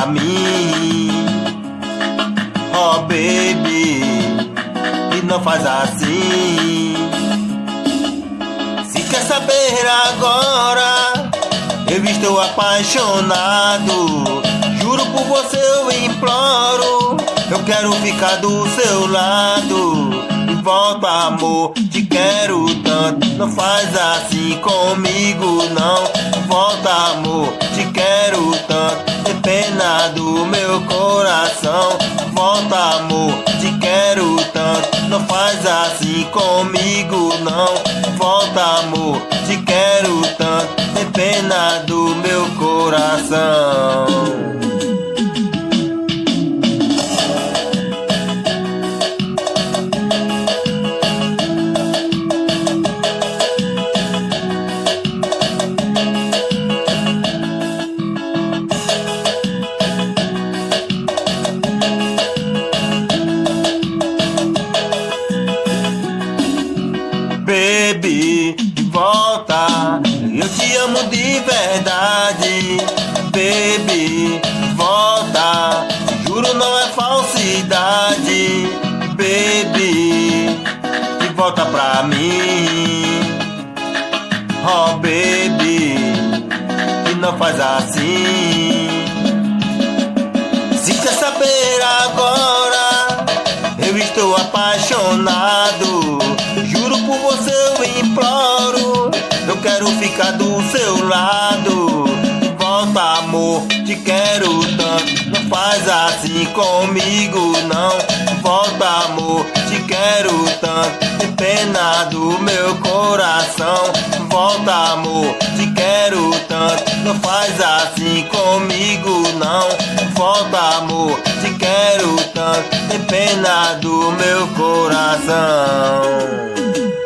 pra mim. Oh baby, e não faz assim. Se quer saber agora, eu estou apaixonado. Juro por você eu imploro, eu quero ficar do seu lado. Volta amor, te quero tanto, não faz assim comigo não. Volta amor, te quero tanto, tem pena do meu coração. Volta amor, te quero tanto, não faz assim comigo não. Volta amor, te quero tanto, tem pena do meu coração. Baby, volta, eu te amo de verdade. Baby, volta, juro não é falsidade. Baby, volta pra mim. Oh baby, e não faz assim. Se quer saber agora, eu estou apaixonado. Juro por você eu imploro, eu quero ficar do seu lado. Volta amor, te quero tanto, não faz assim comigo não. Volta amor, te quero tanto, tem pena do meu coração. Volta amor, te quero tanto, não faz assim comigo não. Volta amor, te quero tanto, tem pena do meu coração.